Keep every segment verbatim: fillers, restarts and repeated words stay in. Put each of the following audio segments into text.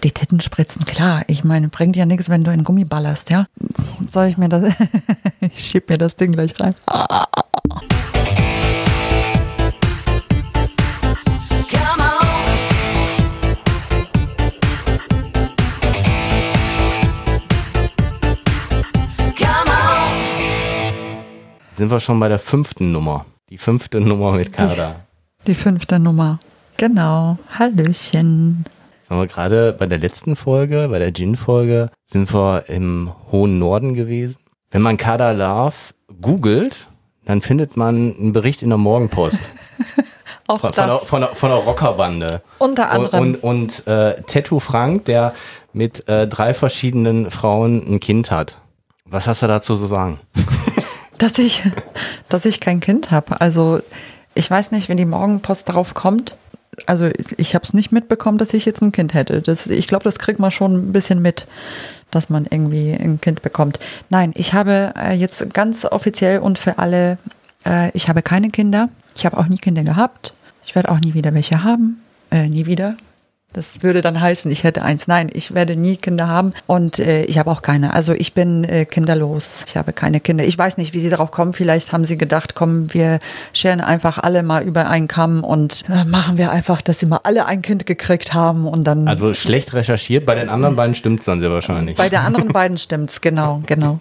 die Titten spritzen, klar. Ich meine, bringt ja nichts, wenn du einen Gummi ballerst, ja. Soll ich mir das, ich schieb mir das Ding gleich rein. Sind wir schon bei der fünften Nummer. Die fünfte Nummer mit Carda. Die, die fünfte Nummer. Genau. Hallöchen. Sind wir gerade bei der letzten Folge, bei der Gin-Folge, sind wir im hohen Norden gewesen. Wenn man Carda Love googelt, dann findet man einen Bericht in der Morgenpost. Auch von, das. Von, der, von, der, von der Rockerbande. Unter anderem. Und, und, und äh, Tattoo Frank, der mit äh, drei verschiedenen Frauen ein Kind hat. Was hast du dazu zu sagen? Dass ich, dass ich kein Kind habe. Also ich weiß nicht, wenn die Morgenpost darauf kommt. Also ich habe es nicht mitbekommen, dass ich jetzt ein Kind hätte. Das, ich glaube, das kriegt man schon ein bisschen mit, dass man irgendwie ein Kind bekommt. Nein, ich habe äh, jetzt ganz offiziell und für alle, äh, ich habe keine Kinder. Ich habe auch nie Kinder gehabt. Ich werde auch nie wieder welche haben. Äh, nie wieder. Das würde dann heißen, ich hätte eins. Nein, ich werde nie Kinder haben und äh, ich habe auch keine. Also ich bin äh, kinderlos. Ich habe keine Kinder. Ich weiß nicht, wie sie darauf kommen. Vielleicht haben sie gedacht, komm, wir scheren einfach alle mal über einen Kamm und äh, machen wir einfach, dass sie mal alle ein Kind gekriegt haben und dann... Also schlecht recherchiert. Bei den anderen beiden stimmt es dann sehr wahrscheinlich. Bei der anderen beiden stimmt's, genau, genau.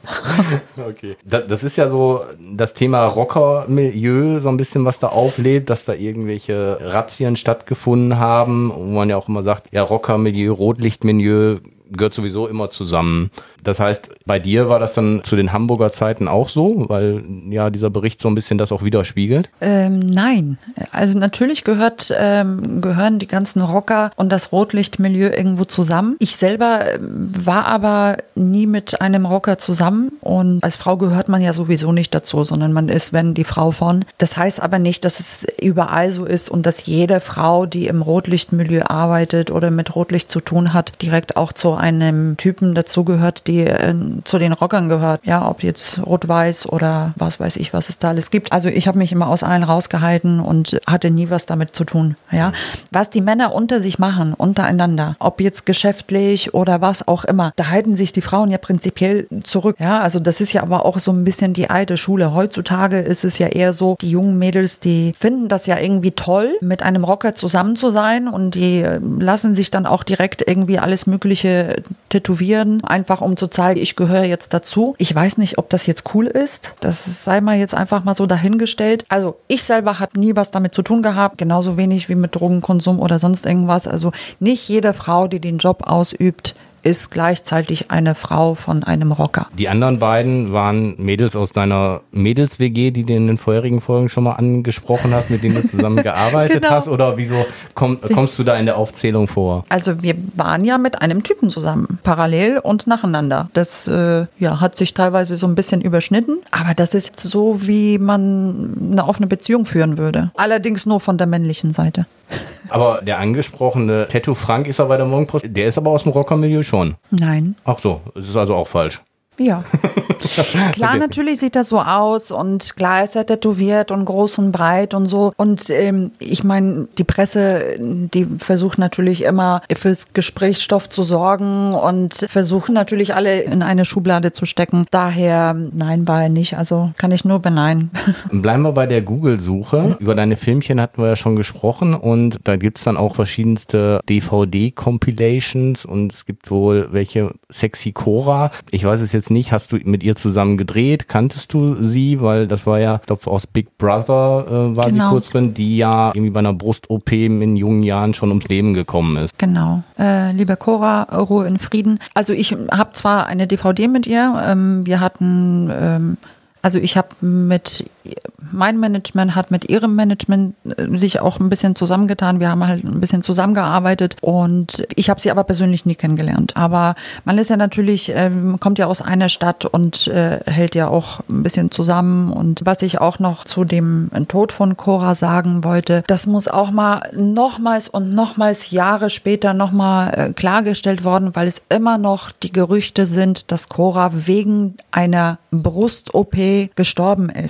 Okay. Das, das ist ja so das Thema Rocker-Milieu, so ein bisschen, was da auflädt, dass da irgendwelche Razzien stattgefunden haben, wo man ja auch immer sagt, ja, Rocker-Milieu, Rotlichtmilieu gehört sowieso immer zusammen. Das heißt, bei dir war das dann zu den Hamburger Zeiten auch so, weil ja dieser Bericht so ein bisschen das auch widerspiegelt? Ähm, nein, also natürlich gehört, ähm, gehören die ganzen Rocker und das Rotlichtmilieu irgendwo zusammen. Ich selber war aber nie mit einem Rocker zusammen und als Frau gehört man ja sowieso nicht dazu, sondern man ist, wenn die Frau von. Das heißt aber nicht, dass es überall so ist und dass jede Frau, die im Rotlichtmilieu arbeitet oder mit Rotlicht zu tun hat, direkt auch zu einem Typen dazugehört, die äh, zu den Rockern gehört. Ja, ob jetzt Rot-Weiß oder was weiß ich, was es da alles gibt. Also ich habe mich immer aus allen rausgehalten und hatte nie was damit zu tun. Ja, was die Männer unter sich machen, untereinander, ob jetzt geschäftlich oder was auch immer, da halten sich die Frauen ja prinzipiell zurück. Ja, also das ist ja aber auch so ein bisschen die alte Schule. Heutzutage ist es ja eher so, die jungen Mädels, die finden das ja irgendwie toll, mit einem Rocker zusammen zu sein und die lassen sich dann auch direkt irgendwie alles Mögliche tätowieren, einfach um zu zeigen, ich gehöre jetzt dazu. Ich weiß nicht, ob das jetzt cool ist. Das sei mal jetzt einfach mal so dahingestellt. Also ich selber habe nie was damit zu tun gehabt, genauso wenig wie mit Drogenkonsum oder sonst irgendwas. Also nicht jede Frau, die den Job ausübt, ist gleichzeitig eine Frau von einem Rocker. Die anderen beiden waren Mädels aus deiner Mädels-W G, die du in den vorherigen Folgen schon mal angesprochen hast, mit denen du zusammen gearbeitet Genau. hast? Oder wieso komm, kommst du da in der Aufzählung vor? Also wir waren ja mit einem Typen zusammen, parallel und nacheinander. Das äh, ja, hat sich teilweise so ein bisschen überschnitten, aber das ist so, wie man eine offene Beziehung führen würde. Allerdings nur von der männlichen Seite. Aber der angesprochene Tattoo Frank ist er bei der Morgenpost, der ist aber aus dem Rockermilieu schon. Nein. Ach so, das ist also auch falsch. Ja. Klar, Okay. natürlich sieht das so aus und klar ist er tätowiert und groß und breit und so. Und ähm, ich meine, die Presse, die versucht natürlich immer fürs Gesprächsstoff zu sorgen und versuchen natürlich alle in eine Schublade zu stecken. Daher, nein, war er nicht. Also kann ich nur beneiden. Bleiben wir bei der Google-Suche. Über deine Filmchen hatten wir ja schon gesprochen und da gibt's dann auch verschiedenste D V D-Compilations und es gibt wohl welche Sexy Cora. Ich weiß es jetzt nicht, hast du mit ihr zusammen gedreht? Kanntest du sie? Weil das war ja, ich glaube, aus Big Brother äh, war Genau. sie kurz drin, die ja irgendwie bei einer Brust-O P in jungen Jahren schon ums Leben gekommen ist. Genau. Äh, liebe Cora, Ruhe in Frieden. Also ich habe zwar eine D V D mit ihr, ähm, wir hatten, ähm, also ich habe mit, mein Management hat mit ihrem Management äh, sich auch ein bisschen zusammengetan. Wir haben halt ein bisschen zusammengearbeitet und ich habe sie aber persönlich nie kennengelernt. Aber man ist ja natürlich, ähm, kommt ja aus einer Stadt und äh, hält ja auch ein bisschen zusammen. Und was ich auch noch zu dem Tod von Cora sagen wollte, das muss auch mal nochmals und nochmals Jahre später nochmal äh, klargestellt worden, weil es immer noch die Gerüchte sind, dass Cora wegen einer Brust-O P gestorben ist. Was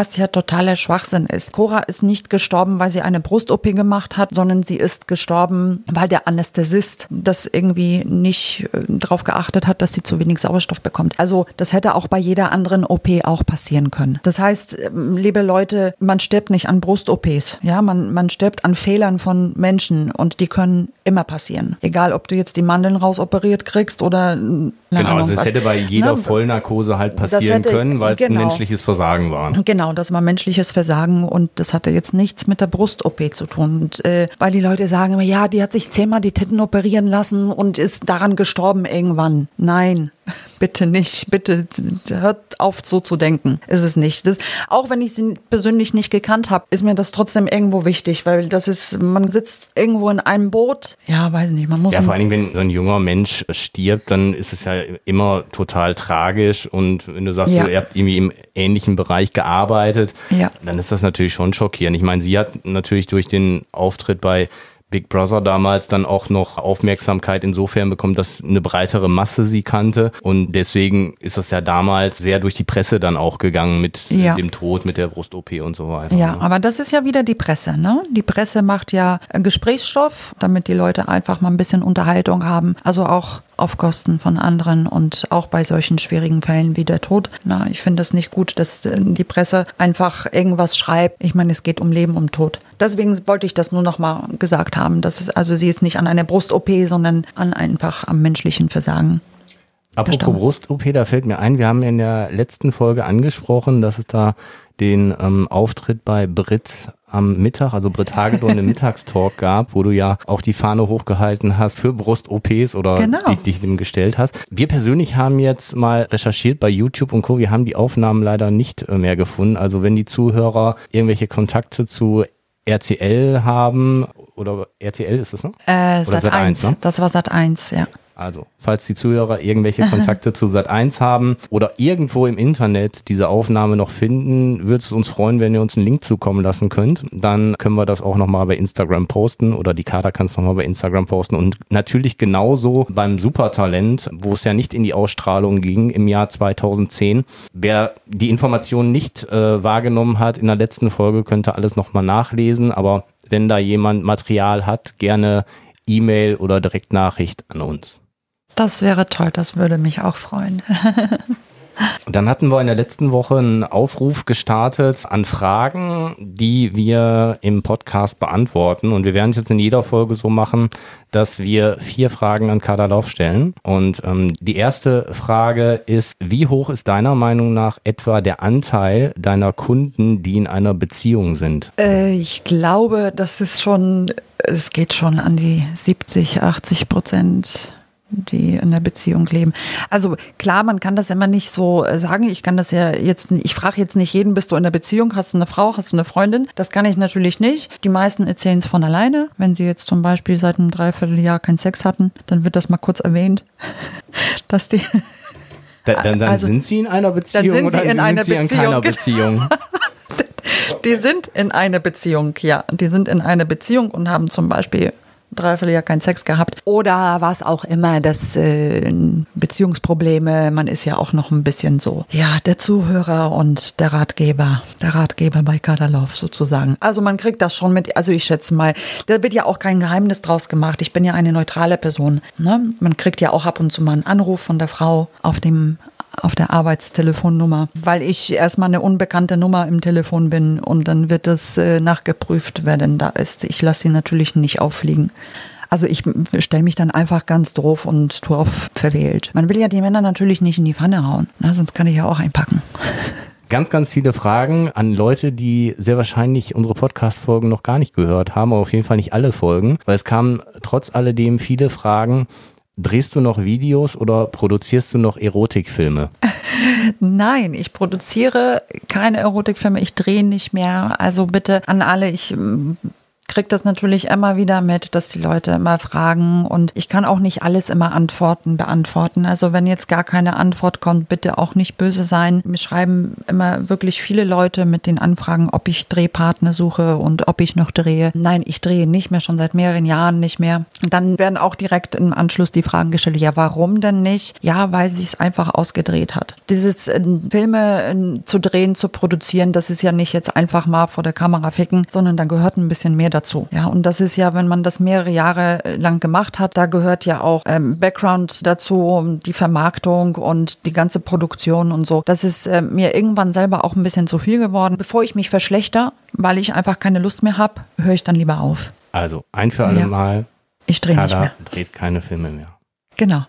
was ja totaler Schwachsinn ist. Cora ist nicht gestorben, weil sie eine Brust-O P gemacht hat, sondern sie ist gestorben, weil der Anästhesist das irgendwie nicht äh, darauf geachtet hat, dass sie zu wenig Sauerstoff bekommt. Also das hätte auch bei jeder anderen O P auch passieren können. Das heißt, liebe Leute, man stirbt nicht an Brust-O Ps. Ja, man, man stirbt an Fehlern von Menschen und die können immer passieren. Egal, ob du jetzt die Mandeln rausoperiert kriegst oder genau, Ahnung, also es was. hätte bei jeder Na, Vollnarkose halt passieren hätte, können, weil es genau. ein menschliches Versagen war. Genau, das war menschliches Versagen und das hatte jetzt nichts mit der Brust-O P zu tun. Und, äh, weil die Leute sagen immer, ja, die hat sich zehnmal die Titten operieren lassen und ist daran gestorben irgendwann. Nein. Bitte nicht, bitte hört auf so zu denken. Ist es nicht. Das, auch wenn ich sie persönlich nicht gekannt habe, ist mir das trotzdem irgendwo wichtig, weil das ist, man sitzt irgendwo in einem Boot. Ja, weiß nicht, man muss... Ja, vor allen Dingen, wenn so ein junger Mensch stirbt, dann ist es ja immer total tragisch und wenn du sagst, ja. ihr habt irgendwie im ähnlichen Bereich gearbeitet, ja. dann ist das natürlich schon schockierend. Ich meine, sie hat natürlich durch den Auftritt bei Big Brother damals dann auch noch Aufmerksamkeit insofern bekommen, dass eine breitere Masse sie kannte und deswegen ist das ja damals sehr durch die Presse dann auch gegangen mit ja. dem Tod, mit der Brust-O P und so weiter. Ja, ne? aber das ist ja wieder die Presse, ne? Die Presse macht ja Gesprächsstoff, damit die Leute einfach mal ein bisschen Unterhaltung haben, also auch auf Kosten von anderen und auch bei solchen schwierigen Fällen wie der Tod. Na, ich finde es nicht gut, dass die Presse einfach irgendwas schreibt. Ich meine, es geht um Leben, um Tod. Deswegen wollte ich das nur noch mal gesagt haben. Dass es, also sie ist nicht an einer Brust-O P, sondern an einfach am menschlichen Versagen. Apropos Brust-O P, da fällt mir ein, wir haben in der letzten Folge angesprochen, dass es da den ähm, Auftritt bei Brit am Mittag, also Brit Hagedorn im Mittagstalk gab, wo du ja auch die Fahne hochgehalten hast für Brust-O Ps oder genau. dich, dich dem gestellt hast. Wir persönlich haben jetzt mal recherchiert bei YouTube und Co. Wir haben die Aufnahmen leider nicht mehr gefunden. Also wenn die Zuhörer irgendwelche Kontakte zu R T L haben, oder R T L ist das, ne? Äh, Sat eins, ne? Das war Sat eins, ja. Also, falls die Zuhörer irgendwelche Kontakte zu Sat eins haben oder irgendwo im Internet diese Aufnahme noch finden, würde es uns freuen, wenn ihr uns einen Link zukommen lassen könnt. Dann können wir das auch nochmal bei Instagram posten oder die Kader kann es nochmal bei Instagram posten. Und natürlich genauso beim Supertalent, wo es ja nicht in die Ausstrahlung ging im Jahr zweitausendzehn. Wer die Informationen nicht äh, wahrgenommen hat in der letzten Folge, könnte alles nochmal nachlesen. Aber wenn da jemand Material hat, gerne E-Mail oder Direktnachricht an uns. Das wäre toll, das würde mich auch freuen. Dann hatten wir in der letzten Woche einen Aufruf gestartet an Fragen, die wir im Podcast beantworten. Und wir werden es jetzt in jeder Folge so machen, dass wir vier Fragen an Kader Lauf stellen. Und ähm, die erste Frage ist, wie hoch ist deiner Meinung nach etwa der Anteil deiner Kunden, die in einer Beziehung sind? Äh, ich glaube, das ist schon, es geht schon an die siebzig, achtzig Prozent. Die in der Beziehung leben. Also klar, man kann das immer nicht so sagen. Ich kann das ja jetzt, ich frage jetzt nicht jeden, bist du in der Beziehung, hast du eine Frau, hast du eine Freundin? Das kann ich natürlich nicht. Die meisten erzählen es von alleine. Wenn sie jetzt zum Beispiel seit einem Dreivierteljahr keinen Sex hatten, dann wird das mal kurz erwähnt, dass die... Da, dann dann also, sind sie in einer Beziehung dann sind oder sie in, sind einer sie Beziehung. in keiner Beziehung? Die sind in einer Beziehung, ja. Die sind in einer Beziehung und haben zum Beispiel Dreivierteljahr keinen Sex gehabt. Oder was auch immer, das äh, Beziehungsprobleme, man ist ja auch noch ein bisschen so, ja, der Zuhörer und der Ratgeber, der Ratgeber bei Kader Lauf sozusagen. Also man kriegt das schon mit, also ich schätze mal, da wird ja auch kein Geheimnis draus gemacht. Ich bin ja eine neutrale Person. Ne? Man kriegt ja auch ab und zu mal einen Anruf von der Frau auf dem auf der Arbeitstelefonnummer, weil ich erstmal eine unbekannte Nummer im Telefon bin und dann wird das äh, nachgeprüft, wer denn da ist. Ich lasse sie natürlich nicht auffliegen. Also ich stelle mich dann einfach ganz doof und tue auf verwählt. Man will ja die Männer natürlich nicht in die Pfanne hauen, ne? Sonst kann ich ja auch einpacken. Ganz, ganz viele Fragen an Leute, die sehr wahrscheinlich unsere Podcast-Folgen noch gar nicht gehört haben, aber auf jeden Fall nicht alle Folgen, weil es kamen trotz alledem viele Fragen. Drehst du noch Videos oder produzierst du noch Erotikfilme? Nein, ich produziere keine Erotikfilme, ich drehe nicht mehr. Also bitte an alle, ich kriege das natürlich immer wieder mit, dass die Leute immer fragen und ich kann auch nicht alles immer antworten, beantworten. Also wenn jetzt gar keine Antwort kommt, bitte auch nicht böse sein. Mir schreiben immer wirklich viele Leute mit den Anfragen, ob ich Drehpartner suche und ob ich noch drehe. Nein, ich drehe nicht mehr, schon seit mehreren Jahren nicht mehr. Dann werden auch direkt im Anschluss die Fragen gestellt, ja, warum denn nicht? Ja, weil sie es einfach ausgedreht hat. Dieses äh, Filme äh, zu drehen, zu produzieren, das ist ja nicht jetzt einfach mal vor der Kamera ficken, sondern da gehört ein bisschen mehr dazu. Ja, und das ist ja, wenn man das mehrere Jahre lang gemacht hat, da gehört ja auch ähm, Background dazu, die Vermarktung und die ganze Produktion und so. Das ist äh, mir irgendwann selber auch ein bisschen zu viel geworden. Bevor ich mich verschlechter, weil ich einfach keine Lust mehr habe, höre ich dann lieber auf. Also ein für alle ja. Mal, ich drehe nicht mehr. dreht keine Filme mehr. Genau.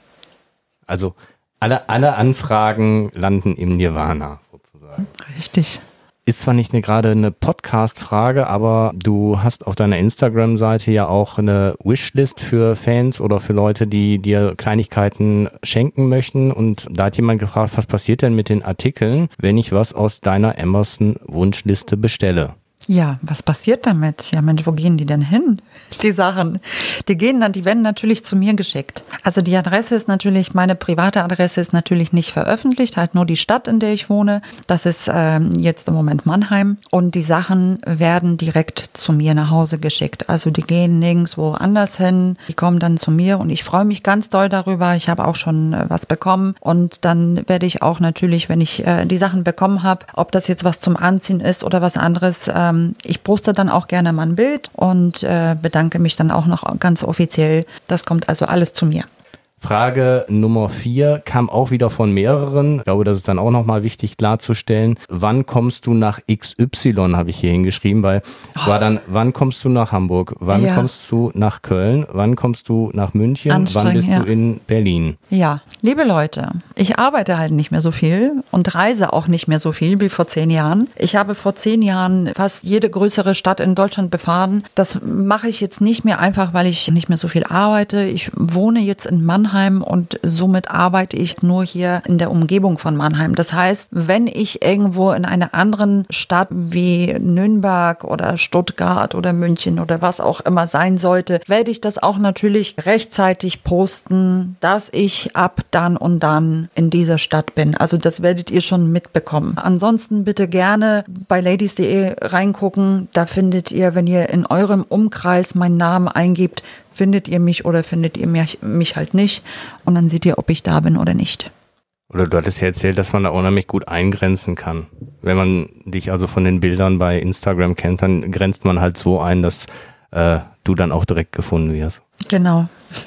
Also alle, alle Anfragen landen im Nirvana sozusagen. Richtig. Ist zwar nicht eine, gerade eine Podcast-Frage, aber du hast auf deiner Instagram-Seite ja auch eine Wishlist für Fans oder für Leute, die dir Kleinigkeiten schenken möchten. Und da hat jemand gefragt, was passiert denn mit den Artikeln, wenn ich was aus deiner Amazon-Wunschliste bestelle? Ja, was passiert damit? Ja, Mensch, wo gehen die denn hin? Die Sachen, die gehen dann, die werden natürlich zu mir geschickt. Also die Adresse ist natürlich, meine private Adresse ist natürlich nicht veröffentlicht, halt nur die Stadt, in der ich wohne. Das ist ähm, jetzt im Moment Mannheim. Und die Sachen werden direkt zu mir nach Hause geschickt. Also die gehen nirgendwo anders hin. Die kommen dann zu mir und ich freue mich ganz doll darüber. Ich habe auch schon äh, was bekommen. Und dann werde ich auch natürlich, wenn ich äh, die Sachen bekommen habe, ob das jetzt was zum Anziehen ist oder was anderes, äh, ich poste dann auch gerne mal ein Bild und äh, bedanke mich dann auch noch ganz offiziell. Das kommt also alles zu mir. Frage Nummer vier kam auch wieder von mehreren. Ich glaube, das ist dann auch nochmal wichtig klarzustellen. Wann kommst du nach X Y, habe ich hier hingeschrieben, weil es oh. war dann, wann kommst du nach Hamburg? Wann ja. kommst du nach Köln? Wann kommst du nach München? Wann bist ja. du in Berlin? Ja, liebe Leute, ich arbeite halt nicht mehr so viel und reise auch nicht mehr so viel wie vor zehn Jahren. Ich habe vor zehn Jahren fast jede größere Stadt in Deutschland befahren. Das mache ich jetzt nicht mehr einfach, weil ich nicht mehr so viel arbeite. Ich wohne jetzt in Mannheim und somit arbeite ich nur hier in der Umgebung von Mannheim. Das heißt, wenn ich irgendwo in einer anderen Stadt wie Nürnberg oder Stuttgart oder München oder was auch immer sein sollte, werde ich das auch natürlich rechtzeitig posten, dass ich ab dann und dann in dieser Stadt bin. Also das werdet ihr schon mitbekommen. Ansonsten bitte gerne bei ladies punkt de reingucken. Da findet ihr, wenn ihr in eurem Umkreis meinen Namen eingibt, findet ihr mich oder findet ihr mich, mich halt nicht und dann seht ihr, ob ich da bin oder nicht. Oder du hattest ja erzählt, dass man da unheimlich gut eingrenzen kann. Wenn man dich also von den Bildern bei Instagram kennt, dann grenzt man halt so ein, dass äh, du dann auch direkt gefunden wirst. Genau.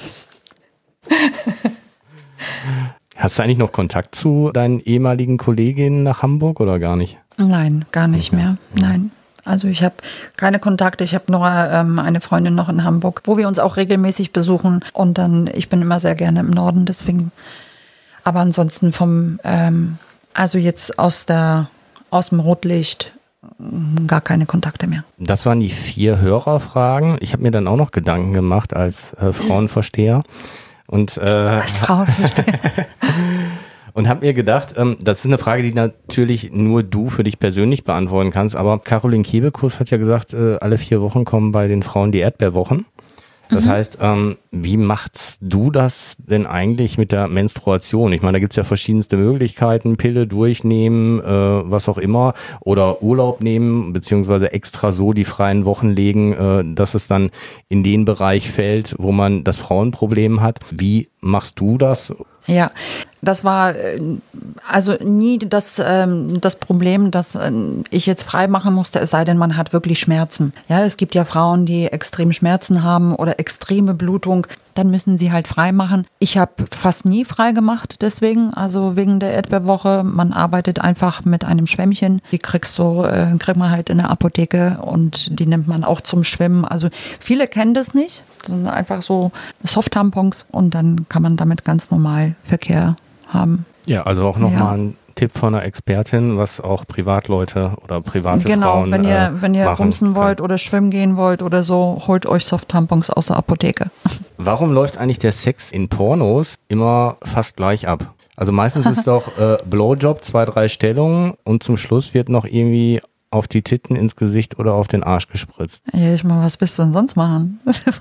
Hast du eigentlich noch Kontakt zu deinen ehemaligen Kolleginnen nach Hamburg oder gar nicht? Nein, gar nicht okay. mehr. Nein. Also ich habe keine Kontakte, ich habe nur ähm, eine Freundin noch in Hamburg, wo wir uns auch regelmäßig besuchen und dann, ich bin immer sehr gerne im Norden, deswegen, aber ansonsten vom, ähm, also jetzt aus der, aus dem Rotlicht gar keine Kontakte mehr. Das waren die vier Hörerfragen. Ich habe mir dann auch noch Gedanken gemacht als äh, Frauenversteher und äh, als Frauenversteher. Und habe mir gedacht, ähm, das ist eine Frage, die natürlich nur du für dich persönlich beantworten kannst, aber Caroline Kebekus hat ja gesagt, äh, alle vier Wochen kommen bei den Frauen die Erdbeerwochen. Das mhm. heißt, ähm, wie machst du das denn eigentlich mit der Menstruation? Ich meine, da gibt's ja verschiedenste Möglichkeiten, Pille durchnehmen, äh, was auch immer, oder Urlaub nehmen, beziehungsweise extra so die freien Wochen legen, äh, dass es dann in den Bereich fällt, wo man das Frauenproblem hat. Wie machst du das? Ja, das war also nie das, ähm, das Problem, dass äh, ich jetzt frei machen musste, es sei denn, man hat wirklich Schmerzen. Ja, es gibt ja Frauen, die extrem Schmerzen haben oder extreme Blutung. Dann müssen sie halt frei machen. Ich habe fast nie frei gemacht deswegen, also wegen der Erdbeerwoche. Man arbeitet einfach mit einem Schwämmchen. Die kriegst du, äh, kriegt man halt in der Apotheke und die nimmt man auch zum Schwimmen. Also viele kennen das nicht. Das sind einfach so Soft-Tampons und dann kann man damit ganz normal Verkehr haben. Ja, also auch nochmal ja. ein Tipp von einer Expertin, was auch Privatleute oder private genau, Frauen wenn ihr, äh, wenn ihr machen rumsen können. wollt oder schwimmen gehen wollt oder so, holt euch Soft-Tampons aus der Apotheke. Warum läuft eigentlich der Sex in Pornos immer fast gleich ab? Also meistens ist doch äh, Blowjob, zwei, drei Stellungen und zum Schluss wird noch irgendwie auf die Titten, ins Gesicht oder auf den Arsch gespritzt? Ja, ich meine, was willst du denn sonst machen?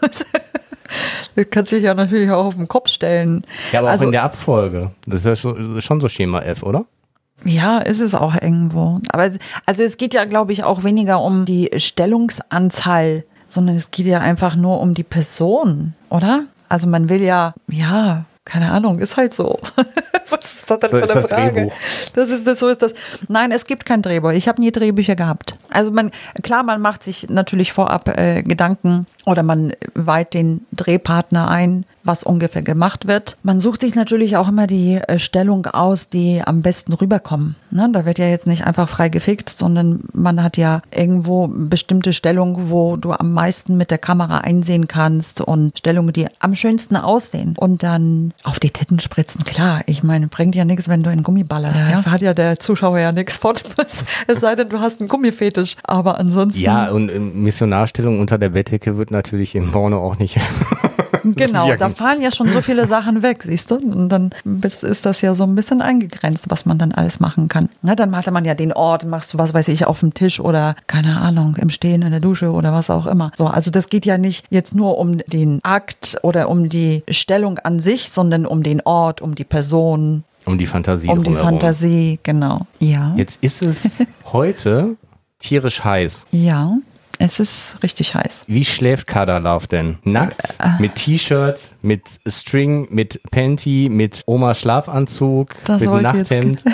Du kannst dich ja natürlich auch auf den Kopf stellen. Ja, aber also, auch in der Abfolge. Das ist ja schon, schon so Schema F, oder? Ja, ist es auch irgendwo. Aber es, also es geht ja, glaube ich, auch weniger um die Stellungsanzahl, sondern es geht ja einfach nur um die Person, oder? Also man will ja, ja, keine Ahnung, ist halt so. Was ist das denn so für ist eine das Frage? Drehbuch. Das ist das, so ist das. Nein, es gibt kein Drehbuch. Ich habe nie Drehbücher gehabt. Also man, klar, man macht sich natürlich vorab äh, Gedanken oder man weiht den Drehpartner ein, was ungefähr gemacht wird. Man sucht sich natürlich auch immer die äh, Stellung aus, die am besten rüberkommen. Ne? Da wird ja jetzt nicht einfach frei gefickt, sondern man hat ja irgendwo bestimmte Stellungen, wo du am meisten mit der Kamera einsehen kannst und Stellungen, die am schönsten aussehen. Und dann auf die Titten spritzen, klar. Ich meine, bringt ja nichts, wenn du einen Gummi ballerst. Ja. Da hat ja der Zuschauer ja nichts von. Es sei denn, du hast einen Gummifetisch. Aber ansonsten... Ja, und Missionarstellung unter der Bettdecke wird natürlich im Porno auch nicht... Genau, da fallen ja schon so viele Sachen weg, siehst du? Und dann ist das ja so ein bisschen eingegrenzt, was man dann alles machen kann. Na, dann hatte man ja den Ort, machst du, was weiß ich, auf dem Tisch oder, keine Ahnung, im Stehen, in der Dusche oder was auch immer. So, also das geht ja nicht jetzt nur um den Akt oder um die Stellung an sich, sondern um den Ort, um die Person. Um die Fantasie Um die drumherum. Fantasie, genau. Ja. Jetzt ist es heute tierisch heiß. Ja. Es ist richtig heiß. Wie schläft Kader Love denn? Nackt? Mit T-Shirt, mit String, mit Panty, mit Omas Schlafanzug, Das mit wollte jetzt- Nachthemd?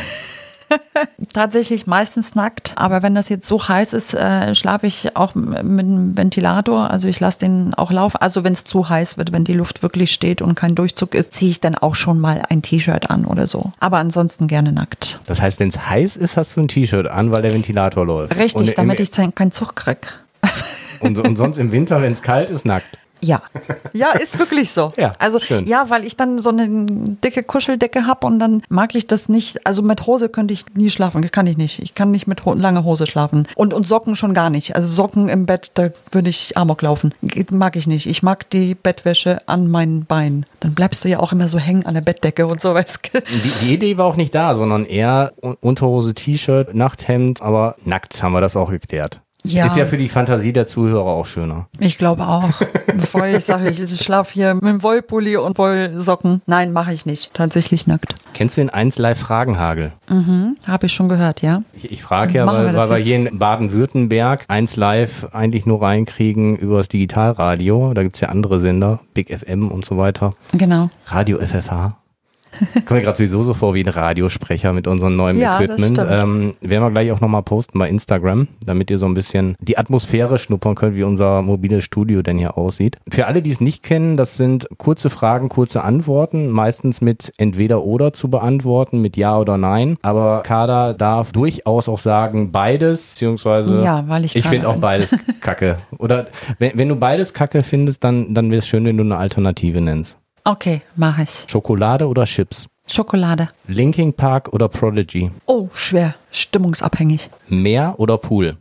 Tatsächlich meistens nackt, aber wenn das jetzt so heiß ist, äh, schlafe ich auch mit einem Ventilator, also ich lasse den auch laufen. Also wenn es zu heiß wird, wenn die Luft wirklich steht und kein Durchzug ist, ziehe ich dann auch schon mal ein T-Shirt an oder so. Aber ansonsten gerne nackt. Das heißt, wenn es heiß ist, hast du ein T-Shirt an, weil der Ventilator läuft. Richtig, und damit im, ich keinen Zug krieg. und, und sonst im Winter, wenn es kalt ist, nackt. Ja, ja, ist wirklich so. Ja, also schön. ja, weil ich dann so eine dicke Kuscheldecke habe und dann mag ich das nicht. Also mit Hose könnte ich nie schlafen, kann ich nicht. Ich kann nicht mit ho- lange Hose schlafen und und Socken schon gar nicht. Also Socken im Bett, da würde ich Amok laufen. Geht- Mag ich nicht. Ich mag die Bettwäsche an meinen Beinen. Dann bleibst du ja auch immer so hängen an der Bettdecke und so, weißt du. Die, die Idee war auch nicht da, sondern eher Un- Unterhose, T-Shirt, Nachthemd, aber nackt haben wir das auch geklärt. Ja. Ist ja für die Fantasie der Zuhörer auch schöner. Ich glaube auch. Bevor ich sage, ich schlafe hier mit dem Wollpulli und Wollsocken. Nein, mache ich nicht. Tatsächlich nackt. Kennst du den eins Live Fragenhagel? Mhm, habe ich schon gehört, ja. Ich, ich frage ja, Machen wir weil, das weil wir jetzt? hier in Baden-Württemberg eins Live eigentlich nur reinkriegen über das Digitalradio. Da gibt es ja andere Sender, Big F M und so weiter. Genau. Radio F F H. Kommen wir gerade sowieso so vor wie ein Radiosprecher mit unserem neuen Ja, das Equipment. stimmt. Ähm, werden wir gleich auch nochmal posten bei Instagram, damit ihr so ein bisschen die Atmosphäre schnuppern könnt, wie unser mobiles Studio denn hier aussieht. Für alle, die es nicht kennen, das sind kurze Fragen, kurze Antworten, meistens mit entweder oder zu beantworten, mit Ja oder Nein. Aber Kader darf durchaus auch sagen, beides, beziehungsweise Ja, weil ich ich Kader finde auch bin. beides kacke. Oder wenn, wenn du beides kacke findest, dann, dann wäre es schön, wenn du eine Alternative nennst. Okay, mache ich. Schokolade oder Chips? Schokolade. Linkin Park oder Prodigy? Oh, schwer. Stimmungsabhängig. Meer oder Pool?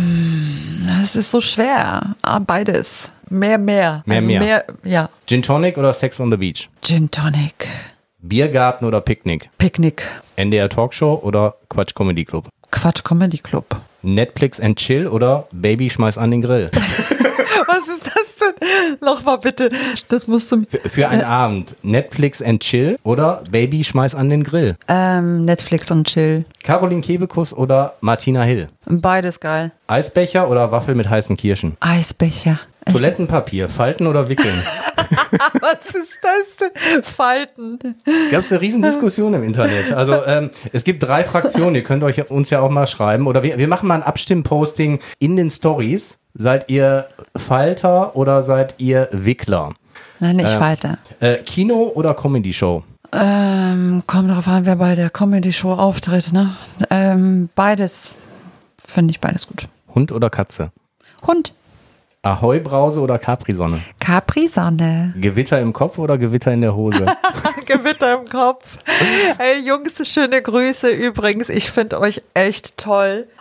Das ist so schwer. Ah, beides. Mehr, mehr. Mehr, also mehr. mehr. Ja. Gin Tonic oder Sex on the Beach? Gin Tonic. Biergarten oder Picknick? Picknick. N D R Talkshow oder Quatsch Comedy Club? Quatsch Comedy Club. Netflix and Chill oder Baby schmeiß an den Grill? Was ist das denn? Nochmal bitte. Das musst du... Für, für einen Abend Netflix and Chill oder Baby schmeiß an den Grill? Ähm, Netflix und Chill. Caroline Kebekus oder Martina Hill? Beides geil. Eisbecher oder Waffel mit heißen Kirschen? Eisbecher. Toilettenpapier, falten oder wickeln? Was ist das denn? Falten. Gab es eine Riesendiskussion im Internet. Also ähm, es gibt drei Fraktionen, ihr könnt euch uns ja auch mal schreiben. Oder wir, wir machen mal ein Abstimmposting in den Stories. Seid ihr Falter oder seid ihr Wickler? Nein, ich Ähm, falte. Äh, Kino oder Comedy-Show? Ähm, kommt darauf an, wer bei der Comedy-Show auftritt, ne? Ähm, beides. Finde ich beides gut. Hund oder Katze? Hund. Ahoi-Brause oder Capri-Sonne? Capri-Sonne. Gewitter im Kopf oder Gewitter in der Hose? Gewitter im Kopf. Ey, Jungs, schöne Grüße übrigens. Ich finde euch echt toll.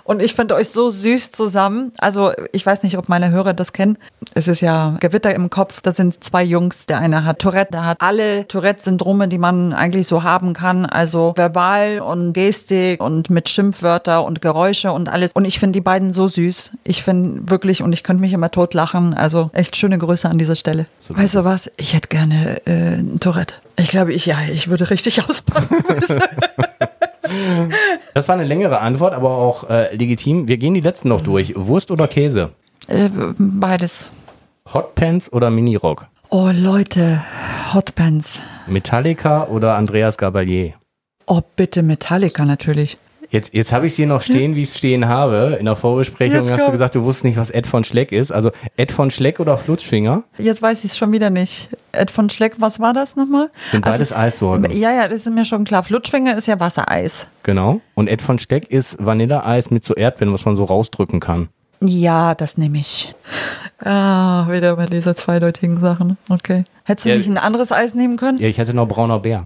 Und ich finde euch so süß zusammen. Also ich weiß nicht, ob meine Hörer das kennen. Es ist ja Gewitter im Kopf. Das sind zwei Jungs. Der eine hat Tourette. Der hat alle Tourette-Syndrome, die man eigentlich so haben kann. Also verbal und Gestik und mit Schimpfwörter und Geräusche und alles. Und ich finde die beiden so süß. Ich finde wirklich, und ich könnte mich immer totlachen. Also echt schöne Grüße an dieser Stelle. So, weißt du was? Ich hätte gerne äh, ein Tourette. Ich glaube, ich, ja, ich würde richtig auspacken müssen. Das war eine längere Antwort, aber auch äh, legitim. Wir gehen die letzten noch durch. Wurst oder Käse? Äh, beides. Hotpants oder Minirock? Oh Leute, Hotpants. Metallica oder Andreas Gabalier? Oh bitte Metallica natürlich. Jetzt, jetzt habe ich es hier noch stehen, wie ich es stehen habe. In der Vorbesprechung jetzt hast komm. du gesagt, du wusstest nicht, was Ed von Schleck ist. Also Ed von Schleck oder Flutschfinger? Jetzt weiß ich es schon wieder nicht. Ed von Schleck, was war das nochmal? Sind beides also, Eissorten. Ja, ja, das ist mir schon klar. Flutschfinger ist ja Wassereis. Genau. Und Ed von Schleck ist Vanilleeis mit so Erdbeeren, was man so rausdrücken kann. Ja, das nehme ich. Ah, wieder bei dieser zweideutigen Sachen. Okay. Hättest du ja, nicht ein anderes Eis nehmen können? Ja, ich hätte noch brauner Bär.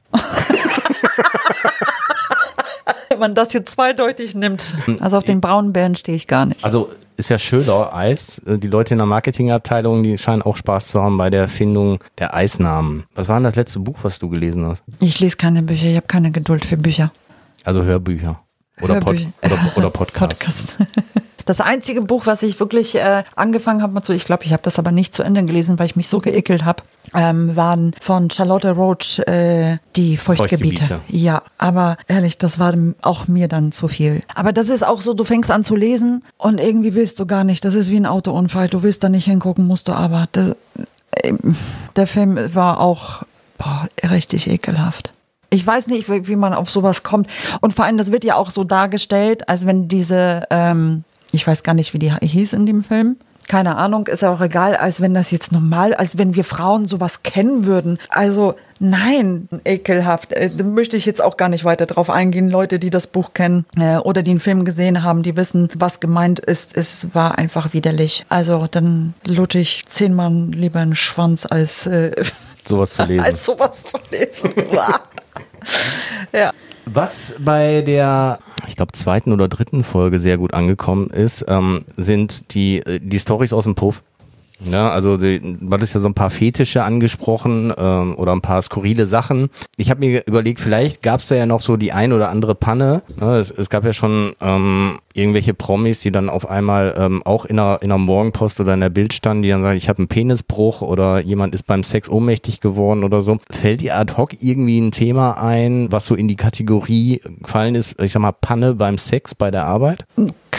Wenn man das jetzt zweideutig nimmt. Also auf den braunen Bären stehe ich gar nicht. Also ist ja Schöler Eis. Die Leute in der Marketingabteilung, die scheinen auch Spaß zu haben bei der Erfindung der Eisnamen. Was war denn das letzte Buch, was du gelesen hast? Ich lese keine Bücher, ich habe keine Geduld für Bücher. Also Hörbücher. Oder, Hörbücher. Pod, oder, oder Podcasts. Podcast. Das einzige Buch, was ich wirklich äh, angefangen habe, ich glaube, ich habe das aber nicht zu Ende gelesen, weil ich mich so geekelt habe, ähm, waren von Charlotte Roach äh, die Feuchtgebiete. Feuchtgebiete. Ja, aber ehrlich, das war auch mir dann zu viel. Aber das ist auch so, du fängst an zu lesen und irgendwie willst du gar nicht. Das ist wie ein Autounfall. Du willst da nicht hingucken, musst du aber. Das, äh, der Film war auch boah, richtig ekelhaft. Ich weiß nicht, wie, wie man auf sowas kommt. Und vor allem, das wird ja auch so dargestellt, als wenn diese... Ähm, ich weiß gar nicht, wie die hieß in dem Film. Keine Ahnung, ist ja auch egal, als wenn das jetzt normal, als wenn wir Frauen sowas kennen würden. Also nein, ekelhaft. Da möchte ich jetzt auch gar nicht weiter drauf eingehen. Leute, die das Buch kennen äh, oder die den Film gesehen haben, die wissen, was gemeint ist. Es war einfach widerlich. Also dann lutsche ich zehnmal lieber einen Schwanz, als, äh, sowas zu lesen. als sowas zu lesen. Ja. Was bei der, ich glaube, zweiten oder dritten Folge sehr gut angekommen ist, ähm, sind die, die Storys aus dem Puff. Ja, also die, du hattest ja so ein paar Fetische angesprochen ähm, oder ein paar skurrile Sachen. Ich habe mir überlegt, vielleicht gab es da ja noch so die ein oder andere Panne. Ja, es, es gab ja schon ähm, irgendwelche Promis, die dann auf einmal ähm, auch in einer, in einer Morgenpost oder in der Bild standen, die dann sagen, ich habe einen Penisbruch oder jemand ist beim Sex ohnmächtig geworden oder so. Fällt dir ad hoc irgendwie ein Thema ein, was so in die Kategorie gefallen ist, ich sag mal Panne beim Sex bei der Arbeit?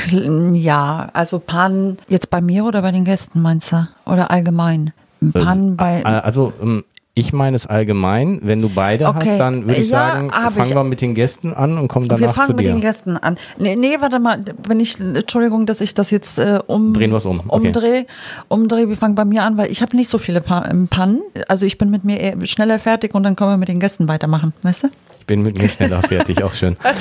Ja, also Pannen jetzt bei mir oder bei den Gästen, meinst du? Oder allgemein? Pannen bei... Also ich meine es allgemein. Wenn du beide okay. hast, dann würde ich ja, sagen, fangen ich, wir mit den Gästen an und kommen danach zu dir. Wir fangen mit den Gästen an. Nee, nee, warte mal, wenn ich, Entschuldigung, dass ich das jetzt äh, um, Drehen wir es um. Okay. umdrehe. Umdreh, wir fangen bei mir an, weil ich habe nicht so viele Pannen. Also ich bin mit mir eher schneller fertig und dann können wir mit den Gästen weitermachen, weißt du? Ich bin mit mir schneller fertig, auch schön. Also,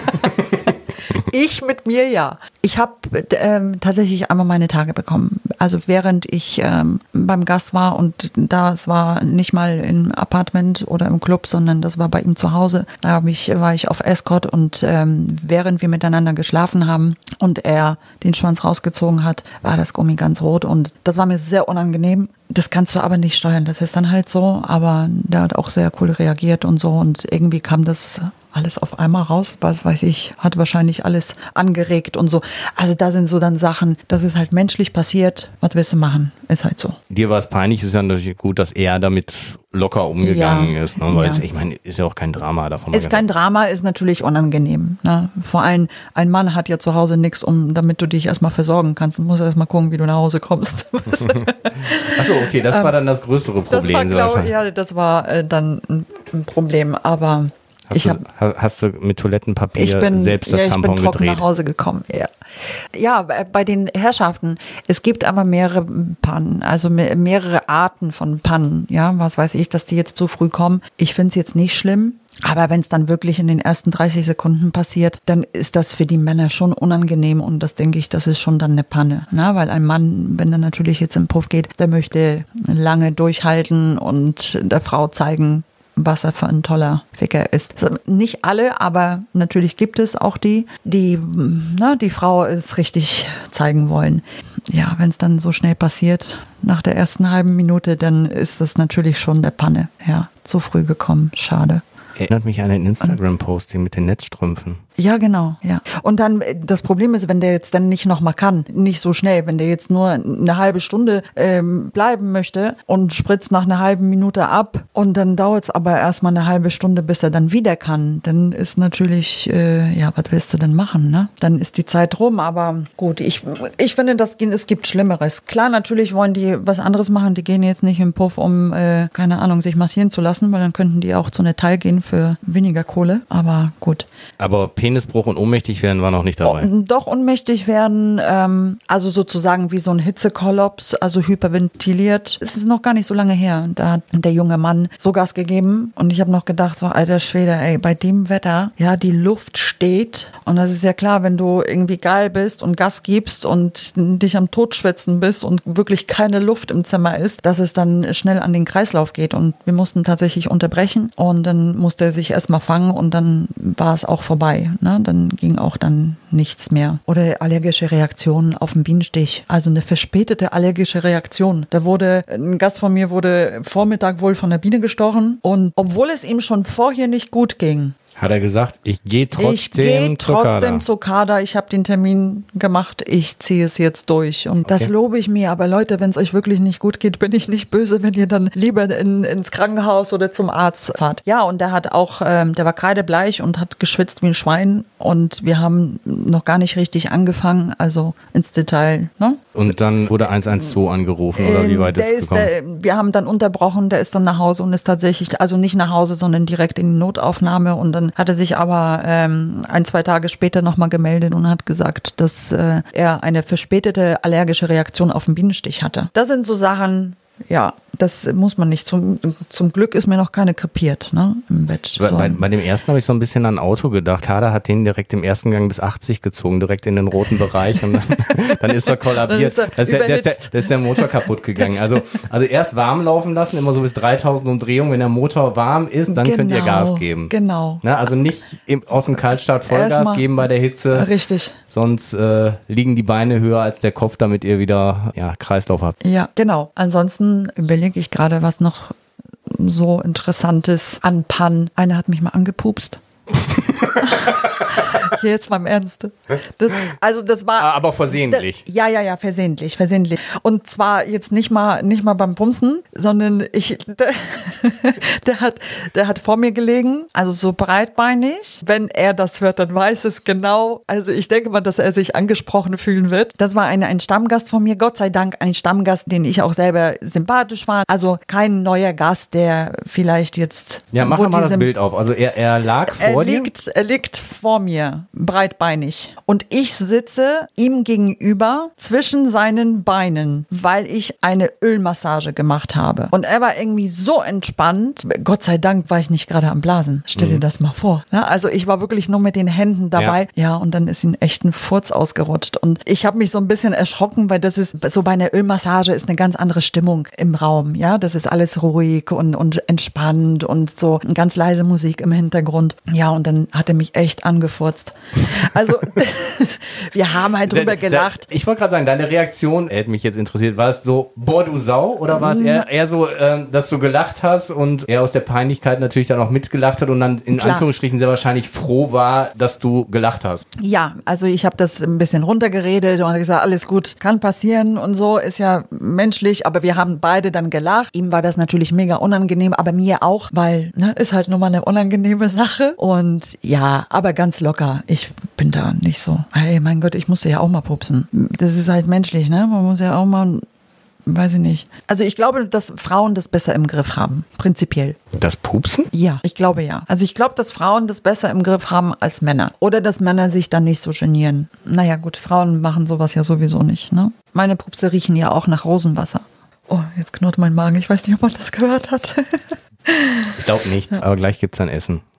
ich mit mir, ja. Ich habe ähm, tatsächlich einmal meine Tage bekommen. Also während ich ähm, beim Gast war und das war nicht mal im Apartment oder im Club, sondern das war bei ihm zu Hause. Da hab ich, war ich auf Escort und ähm, während wir miteinander geschlafen haben und er den Schwanz rausgezogen hat, war das Gummi ganz rot und das war mir sehr unangenehm. Das kannst du aber nicht steuern, das ist dann halt so. Aber der hat auch sehr cool reagiert und so und irgendwie kam das alles auf einmal raus, was weiß ich, hat wahrscheinlich alles angeregt und so. Also da sind so dann Sachen, das ist halt menschlich passiert, was willst du machen, ist halt so. Dir war es peinlich, ist ja natürlich gut, dass er damit locker umgegangen ja, ist, ne? Weil ja. es, ich meine, ist ja auch kein Drama davon. Ist kein Drama, ist natürlich unangenehm. Ne? Vor allem, ein Mann hat ja zu Hause nichts, um, damit du dich erstmal versorgen kannst. Du musst erstmal gucken, wie du nach Hause kommst. Achso, okay, das war dann das größere Problem. Das war, glaub, ja, das war äh, dann ein, ein Problem, aber Hast, ich du, hab, hast du mit Toilettenpapier ich bin, selbst das ja, Tampon gedreht? Ich bin trocken gedreht? nach Hause gekommen, ja. Ja, bei den Herrschaften, es gibt aber mehrere Pannen, also mehrere Arten von Pannen, ja, was weiß ich, dass die jetzt zu früh kommen. Ich finde es jetzt nicht schlimm, aber wenn es dann wirklich in den ersten dreißig Sekunden passiert, dann ist das für die Männer schon unangenehm und das denke ich, das ist schon dann eine Panne, ne? Weil ein Mann, wenn er natürlich jetzt im Puff geht, der möchte lange durchhalten und der Frau zeigen, was er für ein toller Ficker ist. Nicht alle, aber natürlich gibt es auch die, die na, die Frau es richtig zeigen wollen. Ja, wenn es dann so schnell passiert, nach der ersten halben Minute, dann ist das natürlich schon der Panne. Ja, zu früh gekommen, schade. Erinnert mich an ein Instagram-Posting mit den Netzstrümpfen. Ja, genau, ja. Und dann, das Problem ist, wenn der jetzt dann nicht nochmal kann, nicht so schnell, wenn der jetzt nur eine halbe Stunde ähm, bleiben möchte und spritzt nach einer halben Minute ab und dann dauert es aber erstmal eine halbe Stunde, bis er dann wieder kann, dann ist natürlich, äh, ja, was willst du denn machen, ne? Dann ist die Zeit rum, aber gut, ich, ich finde, das, es gibt Schlimmeres. Klar, natürlich wollen die was anderes machen, die gehen jetzt nicht im Puff, um, äh, keine Ahnung, sich massieren zu lassen, weil dann könnten die auch zu Nettal gehen für weniger Kohle, aber gut. Aber Penisbruch und ohnmächtig werden war noch nicht dabei. Oh, doch, ohnmächtig werden, ähm, also sozusagen wie so ein Hitzekollaps, also hyperventiliert. Es ist noch gar nicht so lange her. Da hat der junge Mann so Gas gegeben und ich habe noch gedacht, so alter Schwede, ey, bei dem Wetter, ja, die Luft steht und das ist ja klar, wenn du irgendwie geil bist und Gas gibst und dich am Totschwitzen bist und wirklich keine Luft im Zimmer ist, dass es dann schnell an den Kreislauf geht und wir mussten tatsächlich unterbrechen und dann musste er sich erstmal fangen und dann war es auch vorbei. Ne? Dann ging auch dann nichts mehr. Oder allergische Reaktionen auf den Bienenstich. Also eine verspätete allergische Reaktion. Da wurde, ein Gast von mir wurde Vormittag wohl von der Biene gestochen und obwohl es ihm schon vorher nicht gut ging, hat er gesagt, ich gehe trotzdem ich geh trotzdem zu Kader. Ich habe den Termin gemacht, ich ziehe es jetzt durch. Und okay. Das lobe ich mir. Aber Leute, wenn es euch wirklich nicht gut geht, bin ich nicht böse, wenn ihr dann lieber in, ins Krankenhaus oder zum Arzt fahrt. Ja, und der hat auch, ähm, der war kreidebleich und hat geschwitzt wie ein Schwein. Und wir haben noch gar nicht richtig angefangen, also ins Detail. Ne? Und dann wurde eins eins zwei angerufen oder wie weit der ist es gekommen? Der, wir haben dann unterbrochen, der ist dann nach Hause und ist tatsächlich, also nicht nach Hause, sondern direkt in die Notaufnahme und dann hat er sich aber ähm, ein, zwei Tage später nochmal gemeldet und hat gesagt, dass äh, er eine verspätete allergische Reaktion auf den Bienenstich hatte. Das sind so Sachen, ja, das muss man nicht. Zum, zum Glück ist mir noch keine krepiert, ne, im Bett. Bei, so. bei, bei dem ersten habe ich so ein bisschen an ein Auto gedacht. Kader hat den direkt im ersten Gang bis achtzig gezogen, direkt in den roten Bereich und dann, dann ist er kollabiert. Dann ist er das, ist der, das, ist der, das ist der Motor kaputt gegangen. Also, also erst warm laufen lassen, immer so bis dreitausend Umdrehungen. Wenn der Motor warm ist, dann genau, könnt ihr Gas geben. Genau. Na, also nicht im, aus dem Kaltstart Vollgas Erstmal geben bei der Hitze. Richtig. Sonst äh, liegen die Beine höher als der Kopf, damit ihr wieder ja, Kreislauf habt. Ja, genau. Ansonsten überlege ich gerade, was noch so Interessantes an Pannen. Eine hat mich mal angepupst. Jetzt mal im Ernst. Das, also das war. Aber versehentlich. Das, ja, ja, ja, versehentlich, versehentlich. Und zwar jetzt nicht mal, nicht mal beim Bumsen, sondern ich, der, der hat, der hat vor mir gelegen, also so breitbeinig. Wenn er das hört, dann weiß es genau. Also ich denke mal, dass er sich angesprochen fühlen wird. Das war eine, ein Stammgast von mir, Gott sei Dank ein Stammgast, den ich auch selber sympathisch war. Also kein neuer Gast, der vielleicht jetzt. Ja, mach mal das Bild auf. Also er, er lag vor er liegt, er liegt vor mir, breitbeinig. Und ich sitze ihm gegenüber zwischen seinen Beinen, weil ich eine Ölmassage gemacht habe. Und er war irgendwie so entspannt. Gott sei Dank war ich nicht gerade am Blasen. Stell dir mhm. das mal vor. Ja, also ich war wirklich nur mit den Händen dabei. Ja, ja, und dann ist ihm echt ein Furz ausgerutscht. Und ich habe mich so ein bisschen erschrocken, weil das ist, so bei einer Ölmassage ist eine ganz andere Stimmung im Raum. Ja, das ist alles ruhig und, und entspannt und so ganz leise Musik im Hintergrund. Ja, und dann hat er mich echt angefurzt. Also, wir haben halt drüber gelacht. Ich wollte gerade sagen, deine Reaktion hätte mich jetzt interessiert. War es so, boah, du Sau? Oder war es eher, eher so, äh, dass du gelacht hast und er aus der Peinlichkeit natürlich dann auch mitgelacht hat und dann in Klar. Anführungsstrichen sehr wahrscheinlich froh war, dass du gelacht hast? Ja, also ich habe das ein bisschen runtergeredet und gesagt, alles gut, kann passieren und so, ist ja menschlich, aber wir haben beide dann gelacht. Ihm war das natürlich mega unangenehm, aber mir auch, weil, ne, ist halt nun mal eine unangenehme Sache und ja, aber ganz locker. Ich bin da nicht so, hey, mein Gott, ich musste ja auch mal pupsen. Das ist halt menschlich, ne? Man muss ja auch mal, weiß ich nicht. Also ich glaube, dass Frauen das besser im Griff haben, prinzipiell. Das Pupsen? Ja, ich glaube ja. Also ich glaube, dass Frauen das besser im Griff haben als Männer. Oder dass Männer sich dann nicht so genieren. Naja gut, Frauen machen sowas ja sowieso nicht, ne? Meine Pupse riechen ja auch nach Rosenwasser. Oh, jetzt knurrt mein Magen. Ich weiß nicht, ob man das gehört hat. Ich glaube nicht, aber gleich gibt's dann Essen.